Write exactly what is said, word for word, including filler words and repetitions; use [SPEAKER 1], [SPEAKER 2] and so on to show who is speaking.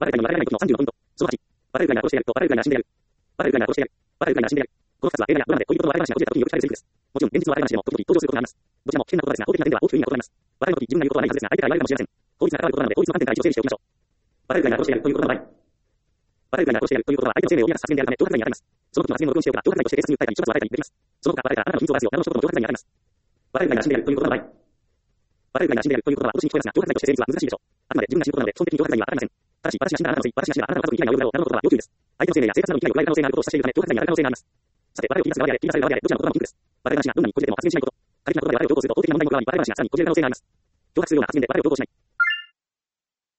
[SPEAKER 1] バレルガイの流れない時のさんじゅうのポイント。そのはち、バレルガイが殺してやるとバレルガイが死んでやる。バレルガイが殺してやる。バレルガイが死んでやる。このふたつは映画やドラマで恋人の笑い話がこじれた時によく聞かれるセリフです。もちろん現実の笑い話でも時々登場することがあります。どちらも危険なことですが、法的な点では大きく意味が異なります。笑いの時自分が言うことはないはずですが、相手が言われるかもしれません。法律が関わることなので、法律の観点から一応整理しておきましょう。バレルガイが殺してやるということの場合、バレルガイが殺してやるということは相手の生命を脅かす発言であるため、脅迫罪に当たります。その時の発言の録音しておけば、脅迫罪として警察に訴えたり、処罰を与えたりできます。その他、バレたらあなたの秘密をばらすよなどの一言も脅迫罪に当たります。バレルガイが死んでやるということの場合、バレルガイが死んでやるということは脅しに聞こえますが、脅迫罪として成立は難しいでしょう。あくまで自分が死ぬことなので、基本的に脅迫罪には当たりません。ただし、私が死んだあなたのせい、私が死んだあなたの家族に危害が及ぶだろうなどのことは要注意です。相手の生命や生活などに危害が及ぶ可能性があることを示唆しているため、脅迫罪に当たる可能性があります。さて、バレを切り出す側であれ、切り出される側であれ、どちらの言葉もピンクです。バレル話がどんなにこじれても発言しないこと。過激なことでバレを強行すると法的な問題にも加わり、バレ話がさらにこじれる可能性があります。脅迫するような発言でバレを強行しない。